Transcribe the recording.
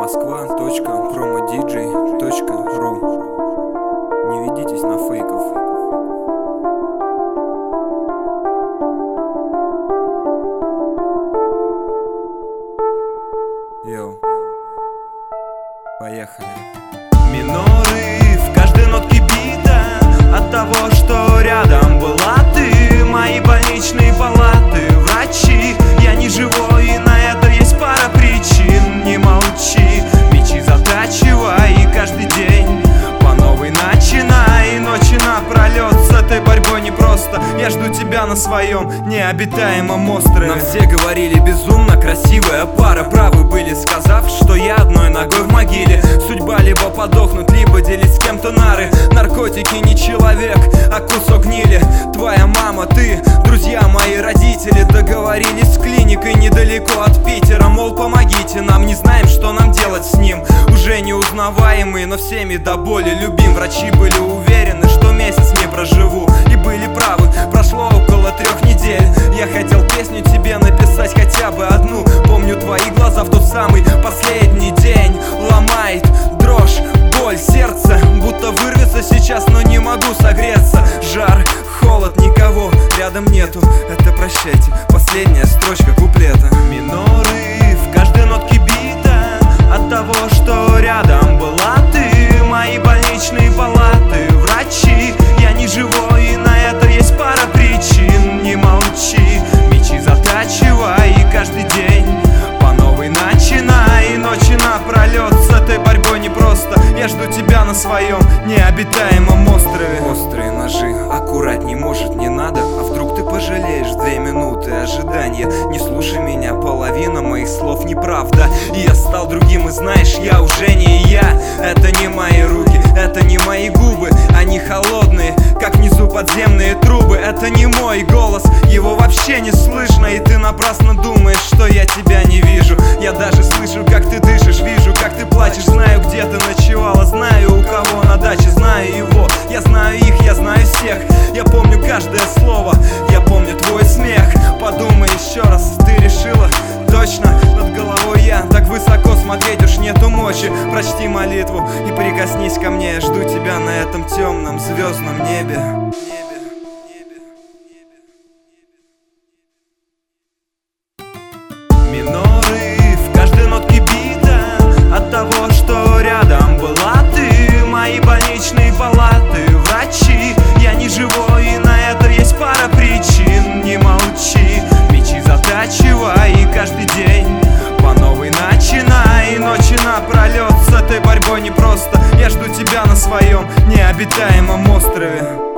Moskva.promodj.ru. Не ведитесь на фейков. Йоу, поехали. Миноры в каждой нотке бита от того, что рядом была ты. Мои больничные палаты, врачи. Я не живой, и на это есть пара причин. Не молчи, мечи затачивай, и каждый день по новой начинай. Ночи напролет с этой борьбой непросто. Я жду тебя на своем необитаемом острове. Нам все говорили безумно красивая пара. Правы были, сказав, что я одной ногой в могиле. Судьба либо подохнуть, либо делить с кем-то нары. Наркотики не человек, а кусок гнили. Твоя мама, ты, друзья мои, родители договорились с клиникой недалеко от Питера. Мол, помогите нам, не знаем, что нам делать с ним. Уже неузнаваемый, но всеми до боли любим. Врачи были уверены, что месяц не проживу, и были правы. Прошло около 3 недель. Я хотел песню тебе написать, хотя бы одну. Помню твои глаза в тот самый последний день. Ломает дрожь, боль, сердце будто вырвется сейчас, но не могу согреться. Жар, холод, никого рядом нету. Это прощайте, последняя строчка куплета. Миноры в каждой нотке бита от того, что рядом была ты. Мои больничные палаты, врачи. Я не живой, и на это есть пара причин. Не молчи, мечи затачивай, и каждый день по новой начинай. Ночи напролет с этой борьбой непросто. Я жду тебя на своем необитаемом острове. Острые ножи, аккуратней, может не надо. А вдруг ты пожалеешь 2 минуты ожидания? Не слушай меня, половина моих слов неправда. И я стал другим, и знаешь, я уже не я. Это не мои руки, это не мои губы. Они холодные, как внизу подземные трубы. Это не мой голос, его вообще не слышно. И ты напрасно думаешь, что я тебя не вижу. Я даже слышу, как ты дышишь, вижу, как ты плачешь. Знаю, где ты ночевала, знаю, у кого на даче. Знаю его, я знаю их, я знаю всех. Я помню каждое слово, я помню твой смех. Подумай еще раз, ты решила точно? Над головой я так высоко смотреть уж нету мочи. Прочти молитву и прикоснись ко мне. Я жду тебя на этом темном звездном небе. Миноры в каждой нотке бита от того, что рядом была ты. Мои больничные палаты, врачи. Я не живой, и на это есть пара причин. Не молчи, мечи затачивай, и каждый день по новой начинай. Ночи напролет с этой борьбой непросто. Я жду тебя на своем необитаемом острове.